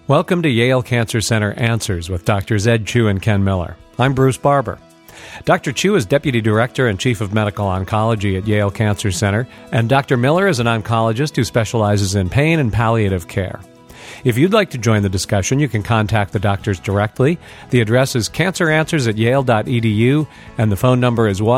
Welcome to Yale Cancer Center Answers with Drs. Ed Chu and Ken Miller. I'm Bruce Barber. Dr. Chu is Deputy Director and Chief of Medical Oncology at Yale Cancer Center, and Dr. Miller is an oncologist who specializes in pain and palliative care. If you'd like to join the discussion, you can contact the doctors directly. The address is canceranswers@yale.edu, and the phone number is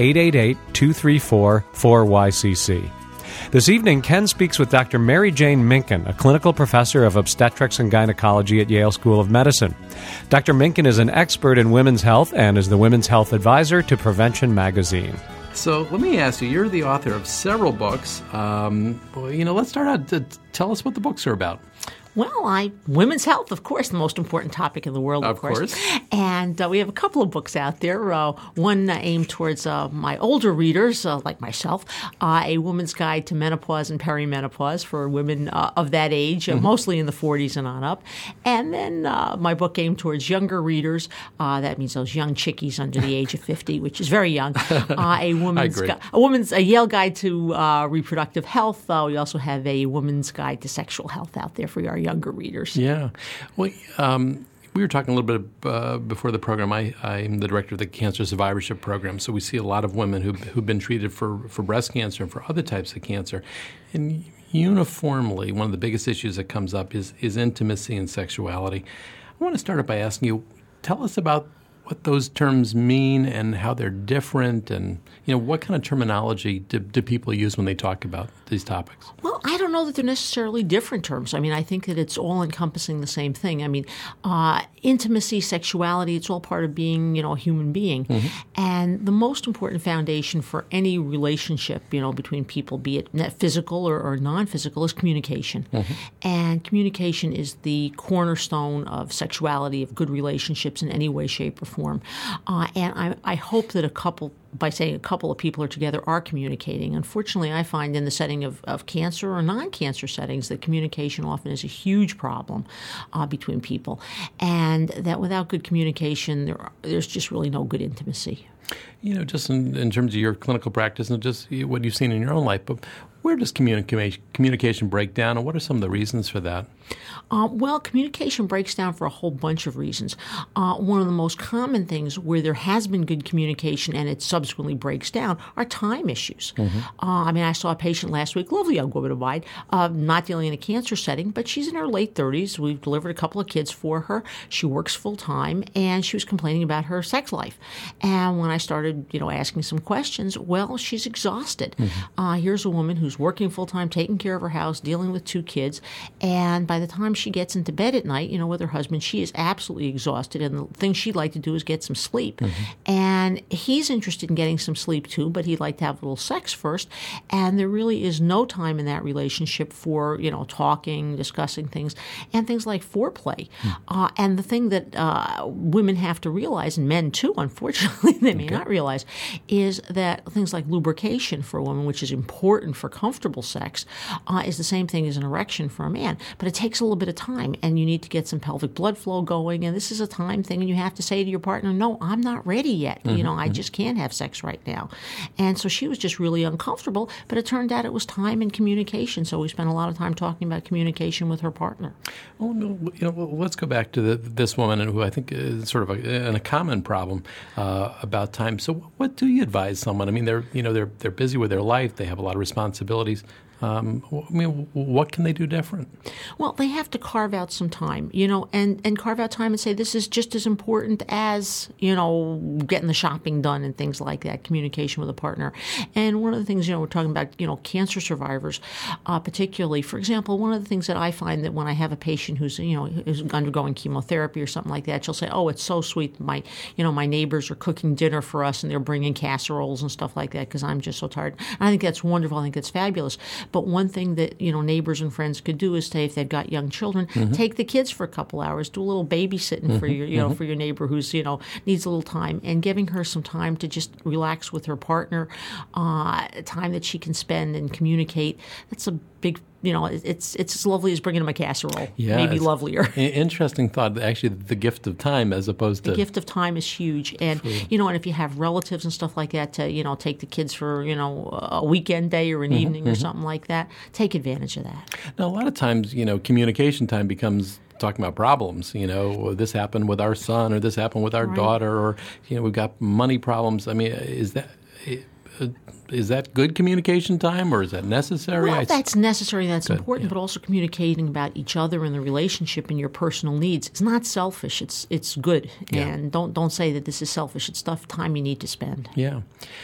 1-888-234-4YCC. This evening, Ken speaks with Dr. Mary Jane Minkin, a clinical professor of obstetrics and gynecology at Yale School of Medicine. Dr. Minkin is an expert in women's health and is the women's health advisor to Prevention Magazine. So let me ask you, you're the author of several books. Let's start out to tell us what the books are about. Well, women's health, of course, the most important topic in the world, of course. And we have a couple of books out there. One aimed towards my older readers, like myself, A Woman's Guide to Menopause and Perimenopause for women of that age, mostly in the 40s and on up. And then my book aimed towards younger readers. That means those young chickies under the age of 50, which is very young. A Yale Guide to Reproductive Health. We also have a Woman's Guide to Sexual Health out there for our younger readers. Yeah. Well, we were talking a little bit before the program. I'm the director of the Cancer Survivorship Program, so we see a lot of women who've been treated for breast cancer and for other types of cancer. And uniformly, one of the biggest issues that comes up is intimacy and sexuality. I want to start out by asking you, tell us about what those terms mean and how they're different, and what kind of terminology do people use when they talk about these topics? Well, I don't know that they're necessarily different terms. I mean, I think that it's all encompassing the same thing. I mean, intimacy, sexuality, it's all part of being, a human being. Mm-hmm. And the most important foundation for any relationship, between people, be it physical or non-physical, is communication. Mm-hmm. And communication is the cornerstone of sexuality, of good relationships in any way, shape, or form. And I hope that by saying a couple of people are together, are communicating. Unfortunately, I find in the setting of cancer or non-cancer settings that communication often is a huge problem between people, and that without good communication, there's just really no good intimacy. Just in terms of your clinical practice and just what you've seen in your own life, but where does communication break down, and what are some of the reasons for that? Well, communication breaks down for a whole bunch of reasons. One of the most common things where there has been good communication and it subsequently breaks down are time issues. Mm-hmm. I saw a patient last week, lovely young woman of mine, not dealing in a cancer setting, but she's in her late 30s. We've delivered a couple of kids for her. She works full-time, and she was complaining about her sex life. And when I started, asking some questions, well, she's exhausted. Mm-hmm. Here's a woman who's working full-time, taking care of her house, dealing with 2 kids, and by the time she gets into bed at night, with her husband, she is absolutely exhausted, and the thing she'd like to do is get some sleep. Mm-hmm. And he's interested in getting some sleep too, but he'd like to have a little sex first, and there really is no time in that relationship for, talking, discussing things, and things like foreplay. Mm-hmm. And the thing that women have to realize, and men too, unfortunately, they may not realize, is that things like lubrication for a woman, which is important for comfortable sex, is the same thing as an erection for a man. But it takes a little bit of time, and you need to get some pelvic blood flow going, and this is a time thing, and you have to say to your partner, no, I'm not ready yet. Mm-hmm. I just can't have sex right now. And so she was just really uncomfortable, but it turned out it was time and communication, so we spent a lot of time talking about communication with her partner. Well, let's go back to this woman, who I think is sort of a common problem about time. So what do you advise someone? I mean, they're busy with their life, they have a lot of responsibilities. What can they do different? Well, they have to carve out some time, and carve out time and say this is just as important as, getting the shopping done and things like that, communication with a partner. And one of the things, we're talking about, cancer survivors, particularly, for example, one of the things that I find that when I have a patient who's undergoing chemotherapy or something like that, she'll say, oh, it's so sweet. My neighbors are cooking dinner for us and they're bringing casseroles and stuff like that because I'm just so tired. And I think that's wonderful. I think that's fabulous. But one thing that, neighbors and friends could do is say, if they've got young children, mm-hmm. take the kids for a couple hours, do a little babysitting mm-hmm. for your, mm-hmm. for your neighbor who's, needs a little time, and giving her some time to just relax with her partner, time that she can spend and communicate. That's a big it's as lovely as bringing them a casserole. Yeah, maybe lovelier. Interesting thought. Actually, the gift of time as opposed to... The gift of time is huge. And, and if you have relatives and stuff like that to, take the kids for, a weekend day or an evening or something like that, take advantage of that. Now, a lot of times, communication time becomes talking about problems. This happened with our son, or this happened with our daughter, or, we've got money problems. I mean, is that good communication time, or is that necessary? Well, that's necessary. That's good, important. Yeah. But also communicating about each other and the relationship and your personal needs. It's not selfish. It's good. Yeah. And don't say that this is selfish. It's stuff time you need to spend. Yeah.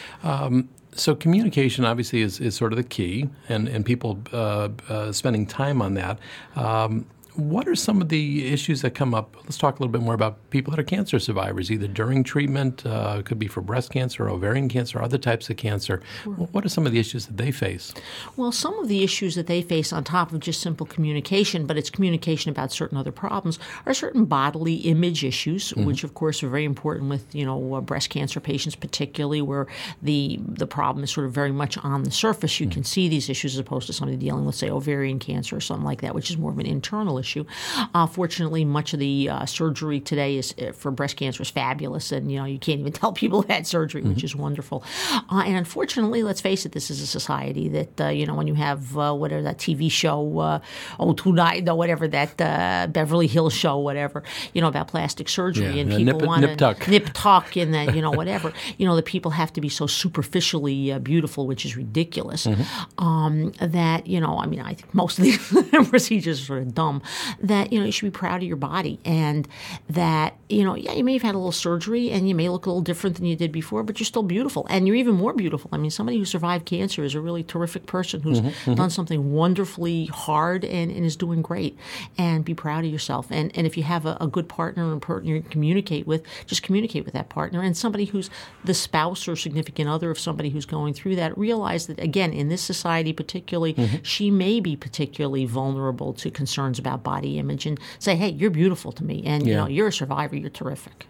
So communication obviously is sort of the key, and people spending time on that. What are some of the issues that come up? Let's talk a little bit more about people that are cancer survivors, either during treatment, it could be for breast cancer, ovarian cancer, other types of cancer. Sure. What are some of the issues that they face? Well, some of the issues that they face on top of just simple communication, but it's communication about certain other problems, are certain bodily image issues, which of course are very important with, breast cancer patients particularly, where the problem is sort of very much on the surface. You can see these issues as opposed to somebody dealing with, say, ovarian cancer or something like that, which is more of an internal issue. Fortunately, much of the surgery today is for breast cancer is fabulous, and you can't even tell people who had surgery, which is wonderful. And unfortunately, let's face it, this is a society that when you have whatever that TV show, Tonight, whatever that Beverly Hills show, whatever about plastic surgery, and people want to nip tuck, and that whatever the people have to be so superficially beautiful, which is ridiculous. That I think most of these procedures are sort of dumb. That you should be proud of your body, and that you may have had a little surgery and you may look a little different than you did before, but you're still beautiful, and you're even more beautiful. I mean, somebody who survived cancer is a really terrific person who's done something wonderfully hard and is doing great. And be proud of yourself. And if you have a good partner and partner you communicate with, just communicate with that partner. And somebody who's the spouse or significant other of somebody who's going through that, realize that again in this society particularly, she may be particularly vulnerable to concerns about body image, and say, hey, you're beautiful to me, and you're a survivor, you're terrific.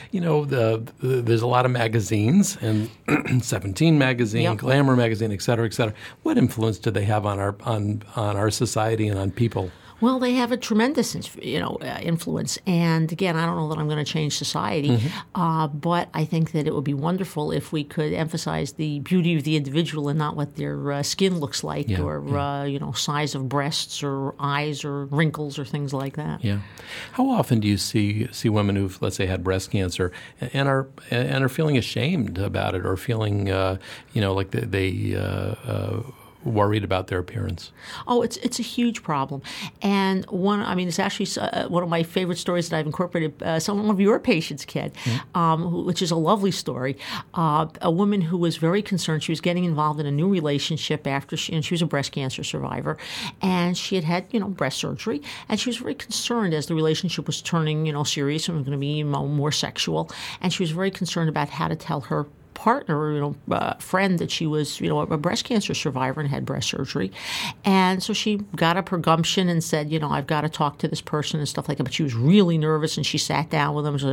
There's a lot of magazines, and 17 magazine, Glamour magazine, et cetera, et cetera. What influence do they have on our society and on people? Well, they have a tremendous, influence. And again, I don't know that I'm going to change society, but I think that it would be wonderful if we could emphasize the beauty of the individual and not what their skin looks like, or size of breasts or eyes or wrinkles or things like that. Yeah. How often do you see women who've, let's say, had breast cancer and are feeling ashamed about it, or feeling like they worried about their appearance? Oh, it's a huge problem. And it's actually one of my favorite stories that I've incorporated, one of your patients, Ken, which is a lovely story. A woman who was very concerned. She was getting involved in a new relationship after she was a breast cancer survivor, and she had breast surgery, and she was very concerned as the relationship was turning serious and was going to be more sexual, and she was very concerned about how to tell her partner, friend, that she was, a breast cancer survivor and had breast surgery. And so she got up her gumption and said, I've got to talk to this person and stuff like that. But she was really nervous, and she sat down with them and said,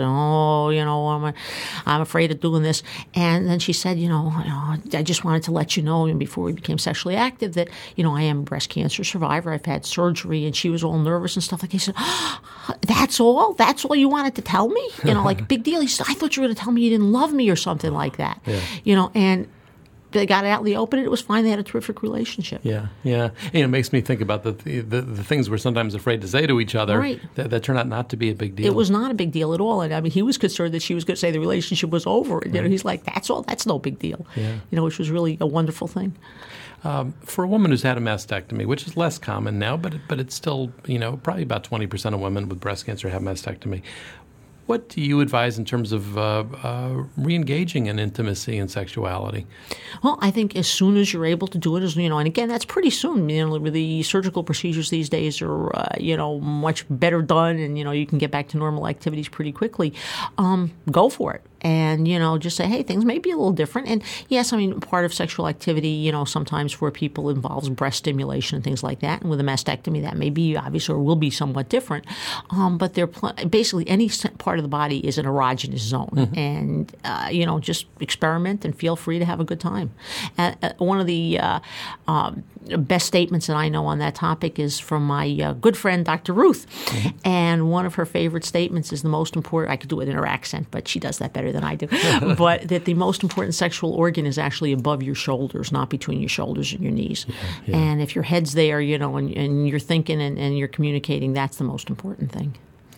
I'm afraid of doing this. And then she said, I just wanted to let you know, and before we became sexually active, that, I am a breast cancer survivor. I've had surgery. And she was all nervous and stuff like that. He said, that's all? That's all you wanted to tell me? Big deal. He said, I thought you were going to tell me you didn't love me or something like that. Yeah. And they got it out in the open, and it was fine. They had a terrific relationship. Yeah. And it makes me think about the things we're sometimes afraid to say to each other that turn out not to be a big deal. It was not a big deal at all. And he was concerned that she was going to say the relationship was over. And he's like, that's all. That's no big deal. Yeah. Which was really a wonderful thing. For a woman who's had a mastectomy, which is less common now, but it's still, probably about 20% of women with breast cancer have mastectomy. What do you advise in terms of re-engaging in intimacy and sexuality? Well, I think as soon as you're able to do it, and again, that's pretty soon. The surgical procedures these days are, much better done, and, you can get back to normal activities pretty quickly. Go for it. And, just say, hey, things may be a little different. And yes, part of sexual activity, sometimes for people involves breast stimulation and things like that. And with a mastectomy, that may be obvious or will be somewhat different. But basically any part of the body is an erogenous zone. And, just experiment and feel free to have a good time. One of the best statements that I know on that topic is from my good friend, Dr. Ruth. Mm-hmm. And one of her favorite statements is the most important, I could do it in her accent, but she does that better than I do, but that the most important sexual organ is actually above your shoulders, not between your shoulders and your knees. Yeah. And if your head's there, and you're thinking and you're communicating, that's the most important thing.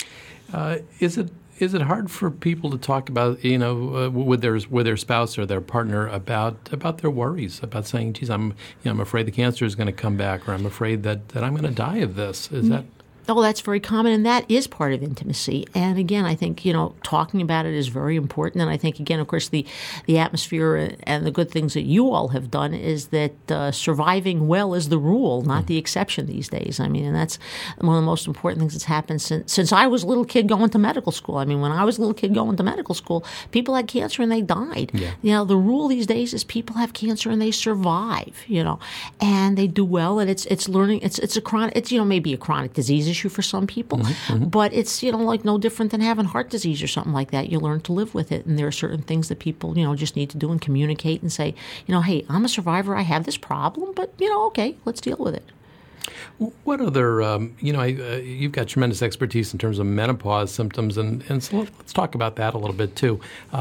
Is it hard for people to talk about, with their spouse or their partner about their worries, about saying, "Geez, I'm afraid the cancer is going to come back," or "I'm afraid that I'm going to die of this"? Is that? Oh, that's very common, and that is part of intimacy. And again, I think, talking about it is very important. And I think, again, of course, the atmosphere and the good things that you all have done is that surviving well is the rule, not the exception these days. I mean, and that's one of the most important things that's happened since I was a little kid going to medical school. I mean, when I was a little kid going to medical school, people had cancer and they died. Yeah. The rule these days is people have cancer and they survive, and they do well. And it's learning. It's a chronic. It's maybe a chronic disease issue for some people, but it's like no different than having heart disease or something like that. You learn to live with it, and there are certain things that people just need to do and communicate and say, hey, I'm a survivor. I have this problem, but okay, let's deal with it. What other, you've got tremendous expertise in terms of menopause symptoms, and so let's talk about that a little bit too.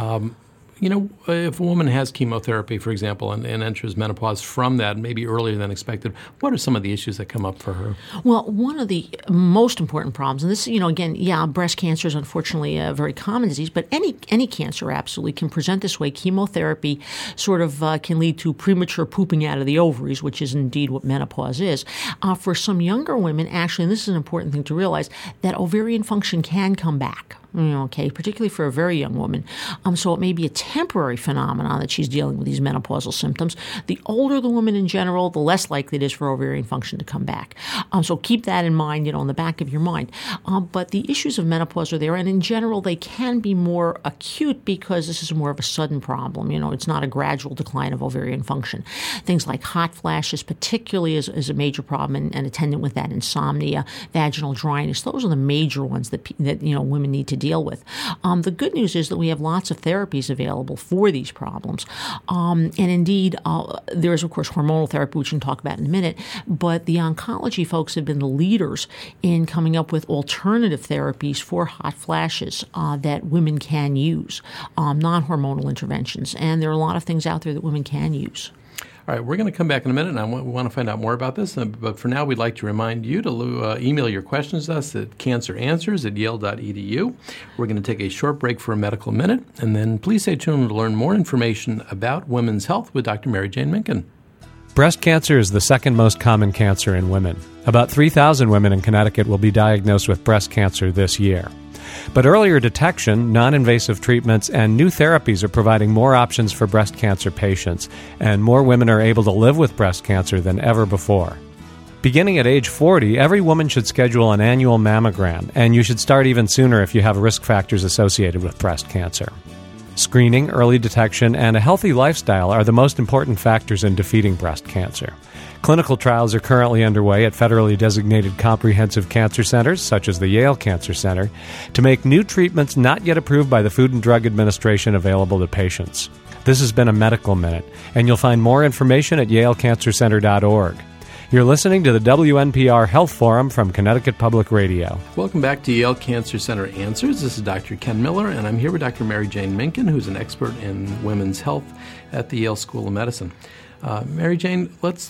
If a woman has chemotherapy, for example, and enters menopause from that, maybe earlier than expected, what are some of the issues that come up for her? Well, one of the most important problems, and this, again, breast cancer is unfortunately a very common disease, but any cancer absolutely can present this way. Chemotherapy sort of can lead to premature pooping out of the ovaries, which is indeed what menopause is. For some younger women, actually, and this is an important thing to realize, that ovarian function can come back. Particularly for a very young woman. So it may be a temporary phenomenon that she's dealing with these menopausal symptoms. The older the woman in general, the less likely it is for ovarian function to come back. So keep that in mind, in the back of your mind. But the issues of menopause are there, and in general, they can be more acute because this is more of a sudden problem. It's not a gradual decline of ovarian function. Things like hot flashes, particularly, is a major problem, and attendant with that, insomnia, vaginal dryness. Those are the major ones that women need to deal with. The good news is that we have lots of therapies available for these problems. And indeed, there is, of course, hormonal therapy, which we can talk about in a minute, but the oncology folks have been the leaders in coming up with alternative therapies for hot flashes that women can use, non-hormonal interventions. And there are a lot of things out there that women can use. All right, we're going to come back in a minute, and we want to find out more about this. But for now, we'd like to remind you to email your questions to us at canceranswers@yale.edu. We're going to take a short break for a medical minute, and then please stay tuned to learn more information about women's health with Dr. Mary Jane Minkin. Breast cancer is the second most common cancer in women. About 3,000 women in Connecticut will be diagnosed with breast cancer this year. But earlier detection, non-invasive treatments, and new therapies are providing more options for breast cancer patients, and more women are able to live with breast cancer than ever before. Beginning at age 40, every woman should schedule an annual mammogram, and you should start even sooner if you have risk factors associated with breast cancer. Screening, early detection, and a healthy lifestyle are the most important factors in defeating breast cancer. Clinical trials are currently underway at federally designated comprehensive cancer centers, such as the Yale Cancer Center, to make new treatments not yet approved by the Food and Drug Administration available to patients. This has been a Medical Minute, and you'll find more information at yalecancercenter.org. You're listening to the WNPR Health Forum from Connecticut Public Radio. Welcome back to Yale Cancer Center Answers. This is Dr. Ken Miller, and I'm here with Dr. Mary Jane Minkin, who's an expert in women's health at the Yale School of Medicine. Mary Jane,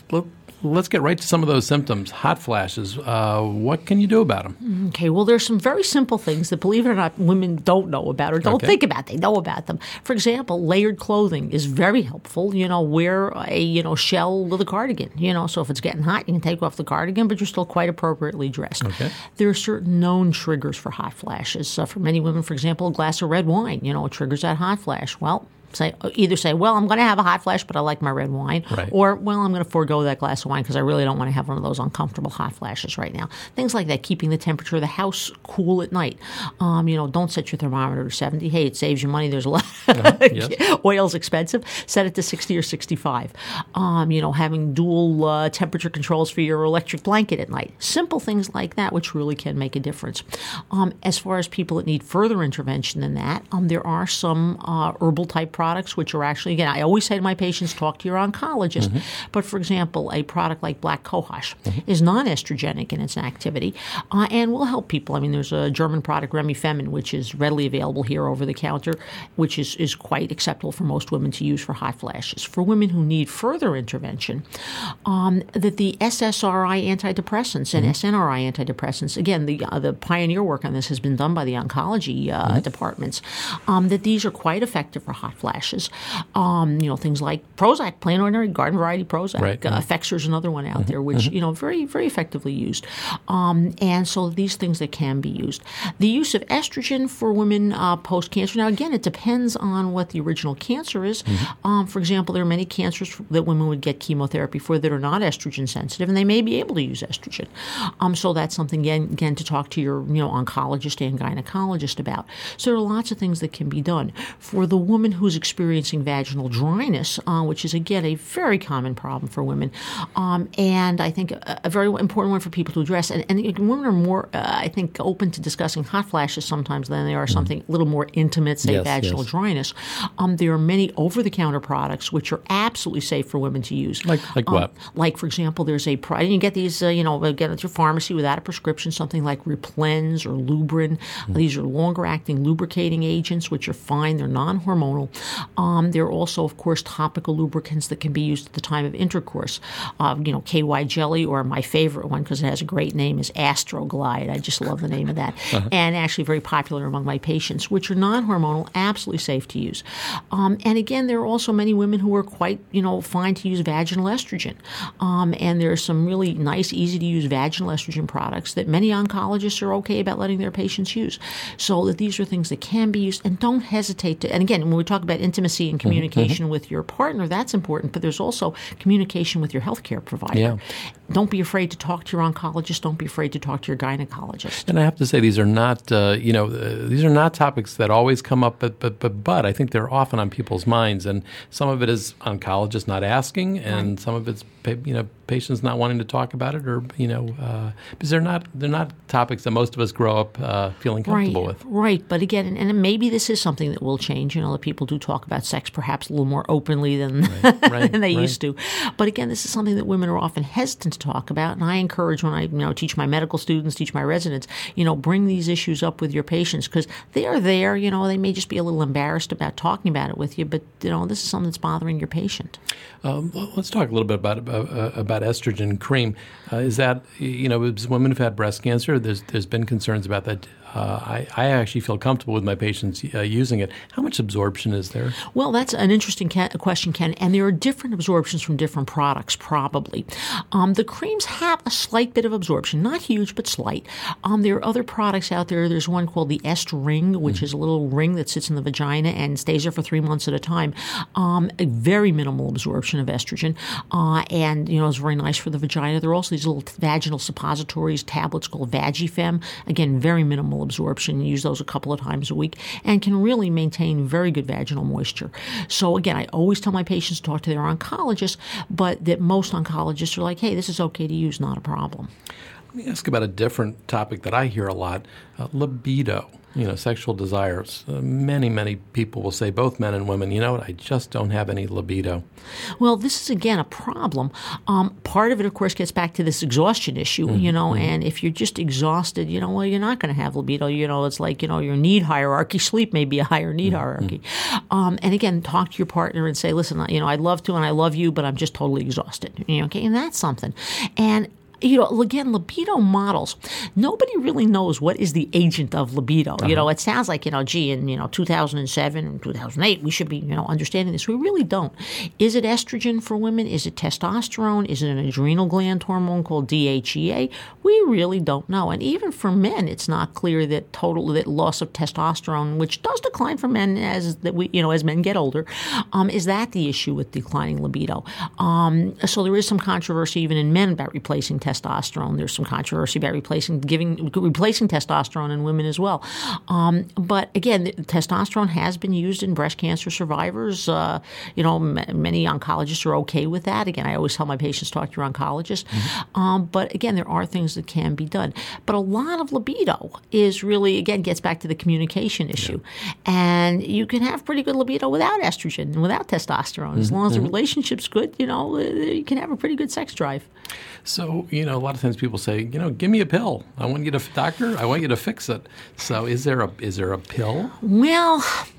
let's get right to some of those symptoms. Hot flashes. What can you do about them? Okay, well, there's some very simple things that, believe it or not, women don't know about or don't think about. They know about them. For example, layered clothing is very helpful. Wear a shell with a cardigan. So if it's getting hot, you can take off the cardigan, but you're still quite appropriately dressed. Okay. There are certain known triggers for hot flashes. For many women, for example, a glass of red wine, triggers that hot flash. Well, either say, well, I'm going to have a hot flash, but I like my red wine. Right. Or, well, I'm going to forego that glass of wine because I really don't want to have one of those uncomfortable hot flashes right now. Things like that, keeping the temperature of the house cool at night. Don't set your thermometer to 70. Hey, it saves you money. There's a lot. Yes. Oil's expensive. Set it to 60 or 65. Having dual temperature controls for your electric blanket at night. Simple things like that, which really can make a difference. As far as people that need further intervention than that, there are some herbal type products products, which are actually, again, I always say to my patients, talk to your oncologist. But for example, a product like black cohosh is non-estrogenic in its activity and will help people. I mean, there's a German product, Remifemin, which is readily available here over the counter, which is quite acceptable for most women to use for hot flashes. For women who need further intervention, that the SSRI antidepressants and SNRI antidepressants, again, the pioneer work on this has been done by the oncology departments, that these are quite effective for hot flashes. Things like Prozac, plain ordinary garden variety Prozac. Right. Effexor's another one out there, which, very, very effectively used. And so these things that can be used. The use of estrogen for women post-cancer. Now, again, it depends on what the original cancer is. For example, there are many cancers that women would get chemotherapy for that are not estrogen sensitive, and they may be able to use estrogen. So that's something, again, to talk to your oncologist and gynecologist about. So there are lots of things that can be done. For the woman who's experiencing vaginal dryness, which is, again, a very common problem for women, and I think a very important one for people to address. And women are more, I think, open to discussing hot flashes sometimes than they are something a little more intimate, say, vaginal dryness. There are many over-the-counter products which are absolutely safe for women to use. Like what? Like, for example, there's a product, you get these, get at your pharmacy without a prescription, something like Replens or Lubrin. These are longer-acting lubricating agents, which are fine. They're non-hormonal. There are also, of course, topical lubricants that can be used at the time of intercourse. KY Jelly, or my favorite one, because it has a great name, is Astroglide. I just love the name of that. And actually very popular among my patients, which are non-hormonal, absolutely safe to use. And again, there are also many women who are quite, fine to use vaginal estrogen. And there are some really nice, easy-to-use vaginal estrogen products that many oncologists are okay about letting their patients use. So that these are things that can be used, and don't hesitate to, and again, when we talk about intimacy and communication with your partner, that's important, but there's also communication with your healthcare provider. Yeah. Don't be afraid to talk to your oncologist. Don't be afraid to talk to your gynecologist. And I have to say, these are not, these are not topics that always come up, but I think they're often on people's minds. And some of it is oncologists not asking, and some of it's, patients not wanting to talk about it, or because they're not topics that most of us grow up feeling comfortable with. Right. But again, and maybe this is something that will change. That people do talk about sex perhaps a little more openly than than they used to. But again, this is something that women are often hesitant to talk about, and I encourage when I teach my medical students, teach my residents, bring these issues up with your patients, because they are there. They may just be a little embarrassed about talking about it with you, but this is something that's bothering your patient. Let's talk a little bit about estrogen cream. Is that women who've had breast cancer? There's been concerns about that. I actually feel comfortable with my patients using it. How much absorption is there? Well, that's an interesting question, Ken, and there are different absorptions from different products, probably. The creams have a slight bit of absorption, not huge, but slight. There are other products out there. There's one called the Est Ring, which is a little ring that sits in the vagina and stays there for 3 months at a time. A very minimal absorption of estrogen, and it's very nice for the vagina. There are also these little vaginal suppositories, tablets called Vagifem. Again, very minimal absorption. You use those a couple of times a week and can really maintain very good vaginal moisture. So again, I always tell my patients to talk to their oncologist, but that most oncologists are like, hey, this is okay to use, not a problem. Let me ask about a different topic that I hear a lot, libido. Sexual desires. Many people will say, both men and women, I just don't have any libido. Well, this is, again, a problem. Part of it, of course, gets back to this exhaustion issue, and if you're just exhausted, you're not going to have libido. It's like, your need hierarchy. Sleep may be a higher need hierarchy. And again, talk to your partner and say, listen, I'd love to and I love you, but I'm just totally exhausted. Okay, and that's something. And again, libido models, nobody really knows what is the agent of libido. It sounds like, in 2007 and 2008, we should be, understanding this. We really don't. Is it estrogen for women? Is it testosterone? Is it an adrenal gland hormone called DHEA? We really don't know. And even for men, it's not clear that that loss of testosterone, which does decline for men as men get older, is that the issue with declining libido? So there is some controversy even in men about replacing testosterone testosterone. There's some controversy about replacing testosterone in women as well. But again, testosterone has been used in breast cancer survivors. Many oncologists are okay with that. Again, I always tell my patients, talk to your oncologist. But again, there are things that can be done. But a lot of libido is really, again, gets back to the communication issue. Yeah. And you can have pretty good libido without estrogen and without testosterone. As long as the relationship's good, you can have a pretty good sex drive. So, a lot of times people say, give me a pill. I want you to fix it. So is there a pill? Well,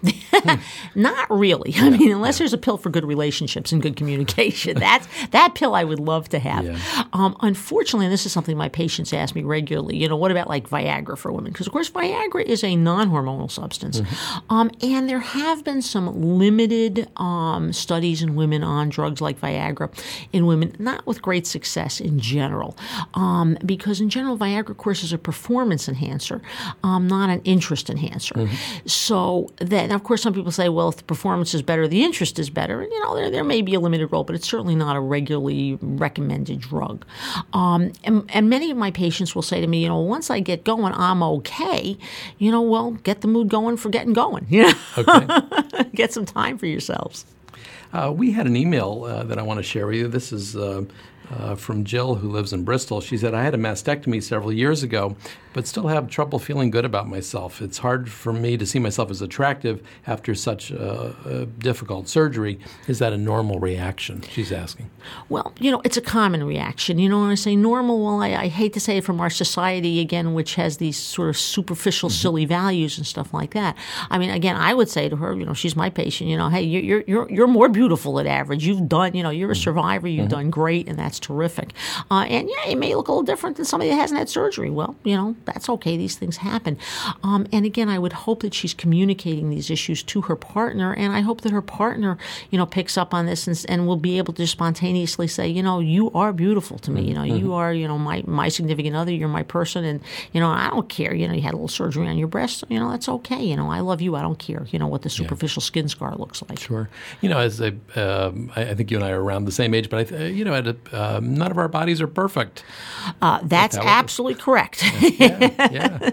not really. I mean, unless there's a pill for good relationships and good communication. That pill I would love to have. Yeah. Unfortunately, and this is something my patients ask me regularly, what about like Viagra for women? Because, of course, Viagra is a non-hormonal substance. And there have been some limited studies in women on drugs like Viagra in women, not with great success in general. Because in general, Viagra, of course, is a performance enhancer, not an interest enhancer. So that, of course, some people say, well, if the performance is better, the interest is better. And, there may be a limited role, but it's certainly not a regularly recommended drug. And many of my patients will say to me, once I get going, I'm okay. Well, get the mood going for getting going. Okay. Get some time for yourselves. We had an email that I want to share with you. This is from Jill, who lives in Bristol. She said, I had a mastectomy several years ago, but still have trouble feeling good about myself. It's hard for me to see myself as attractive after such a difficult surgery. Is that a normal reaction? She's asking. Well, it's a common reaction. When I say normal, well, I hate to say it from our society, again, which has these sort of superficial, silly values and stuff like that. I mean, again, I would say to her, she's my patient, hey, you're more beautiful than average. You've done, you're a survivor. You've done great, and that's terrific. And it may look a little different than somebody that hasn't had surgery. Well, that's okay. These things happen. And again, I would hope that she's communicating these issues to her partner, and I hope that her partner, picks up on this and will be able to spontaneously say, you are beautiful to me. You are, my significant other. You're my person, and I don't care. You had a little surgery on your breast. That's okay. I love you. I don't care. What the superficial skin scar looks like. Sure. As I think you and I are around the same age, but none of our bodies are perfect. That's absolutely correct. Yeah.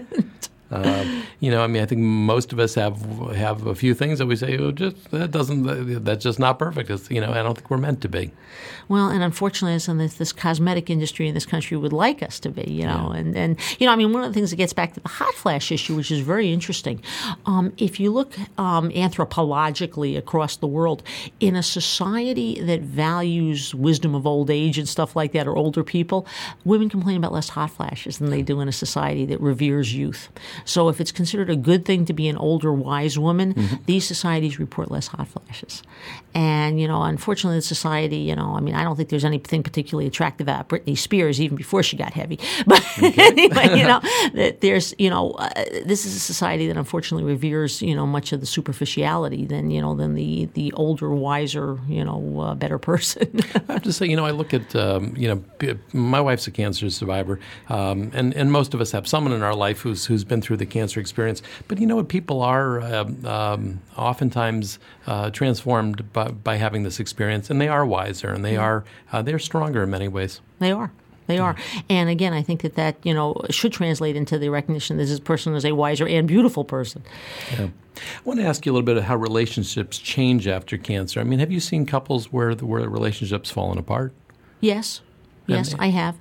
I think most of us have a few things that we say, that's just not perfect. It's, I don't think we're meant to be. Well, and unfortunately, it's in this cosmetic industry in this country would like us to be, and one of the things that gets back to the hot flash issue, which is very interesting. If you look anthropologically across the world, in a society that values wisdom of old age and stuff like that, or older people, women complain about less hot flashes than they do in a society that reveres youth. So if it's considered a good thing to be an older, wise woman, these societies report less hot flashes. And, unfortunately, the society, I don't think there's anything particularly attractive about Britney Spears even before she got heavy. But anyway, that there's, this is a society that unfortunately reveres, much of the superficiality than the older, wiser, better person. I have to say, I look at, my wife's a cancer survivor, and most of us have someone in our life who's been through the cancer experience. But people are oftentimes transformed by having this experience, and they are wiser, and they're stronger in many ways. They are. They are. And again, I think that should translate into the recognition that this person is a wiser and beautiful person. Yeah. I want to ask you a little bit of how relationships change after cancer. I mean, have you seen couples where the relationships fallen apart? Yes. Yes, I have.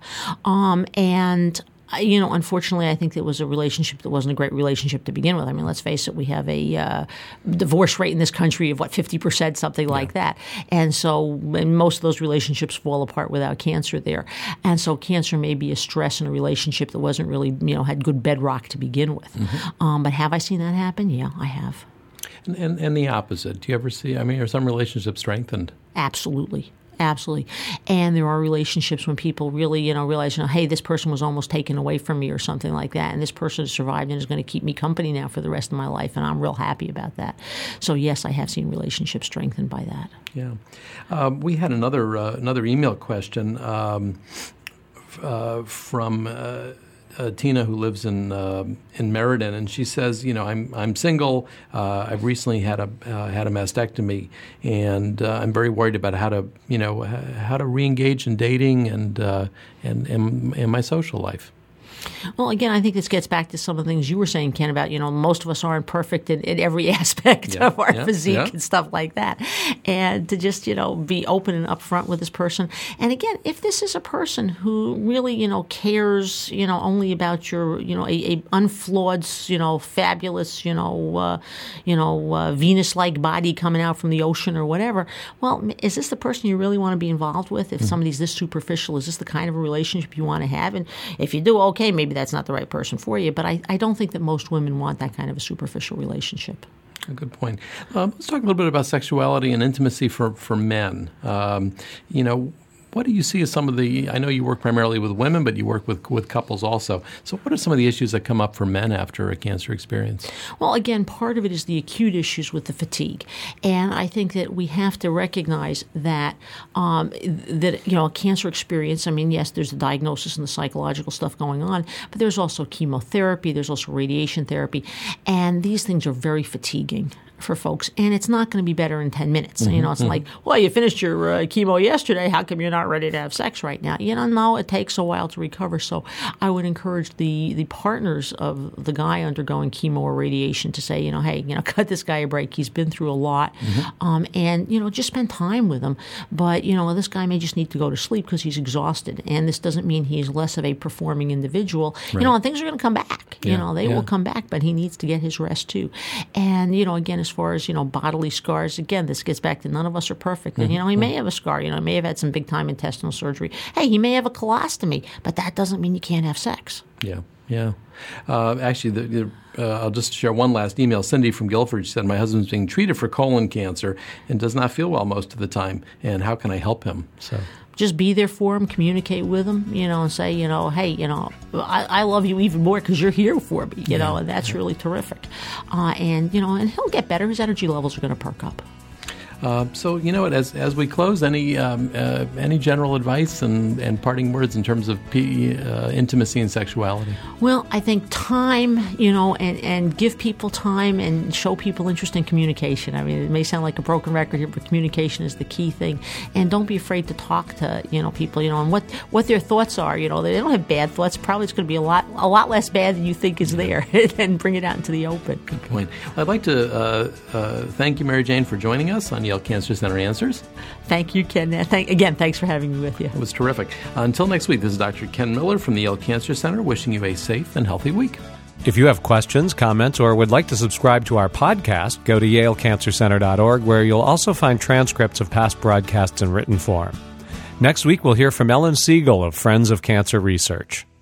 And unfortunately, I think it was a relationship that wasn't a great relationship to begin with. I mean, let's face it, we have a divorce rate in this country of, 50%, something like that. And so most of those relationships fall apart without cancer there. And so cancer may be a stress in a relationship that wasn't really, had good bedrock to begin with. But have I seen that happen? Yeah, I have. And the opposite. Do you ever see, are some relationships strengthened? Absolutely. Absolutely. And there are relationships when people really, realize, hey, this person was almost taken away from me or something like that, and this person has survived and is going to keep me company now for the rest of my life, and I'm real happy about that. So, yes, I have seen relationships strengthened by that. Yeah. We had another email question from Tina, who lives in Meriden, and she says, I'm single. I've recently had a mastectomy, and I'm very worried about how to reengage in dating and my social life. Well, again, I think this gets back to some of the things you were saying, Ken, about, most of us aren't perfect in every aspect of our physique and stuff like that. And to just, be open and upfront with this person. And again, if this is a person who really, cares, only about your, a unflawed, fabulous, Venus-like body coming out from the ocean or whatever, well, is this the person you really want to be involved with? If somebody's this superficial, is this the kind of a relationship you want to have? And if you do, okay, maybe that's not the right person for you, but I don't think that most women want that kind of a superficial relationship. A good point. Let's talk a little bit about sexuality and intimacy for men. What do you see as some of the, I know you work primarily with women, but you work with couples also. So what are some of the issues that come up for men after a cancer experience? Well, again, part of it is the acute issues with the fatigue. And I think that we have to recognize that, a cancer experience, yes, there's the diagnosis and the psychological stuff going on, but there's also chemotherapy, there's also radiation therapy, and these things are very fatiguing for folks, and it's not going to be better in 10 minutes. It's like, well, you finished your chemo yesterday. How come you're not ready to have sex right now? No, it takes a while to recover. So I would encourage the partners of the guy undergoing chemo or radiation to say, hey, cut this guy a break. He's been through a lot, and just spend time with him. But this guy may just need to go to sleep because he's exhausted, and this doesn't mean he's less of a performing individual. Right. And things are going to come back. They will come back, but he needs to get his rest too. And again, as far as, bodily scars, again, this gets back to none of us are perfect. And, he may have a scar, he may have had some big-time intestinal surgery. Hey, he may have a colostomy, but that doesn't mean you can't have sex. Yeah. Actually, I'll just share one last email. Cindy from Guilford said, my husband's being treated for colon cancer and does not feel well most of the time, and how can I help him? So just be there for him, communicate with him, and say, hey, I love you even more because you're here for me, and that's really terrific. And he'll get better. His energy levels are going to perk up. So, as we close, any general advice and parting words in terms of intimacy and sexuality? Well, I think time, and give people time and show people interest in communication. It may sound like a broken record here, but communication is the key thing. And don't be afraid to talk to, people, and what their thoughts are. They don't have bad thoughts. Probably it's going to be a lot less bad than you think is there, and bring it out into the open. Good point. I'd like to thank you, Mary Jane, for joining us on Yale Cancer Center Answers. Thank you, Ken. Again, thanks for having me with you. It was terrific. Until next week, this is Dr. Ken Miller from the Yale Cancer Center wishing you a safe and healthy week. If you have questions, comments, or would like to subscribe to our podcast, go to yalecancercenter.org, where you'll also find transcripts of past broadcasts in written form. Next week, we'll hear from Ellen Siegel of Friends of Cancer Research.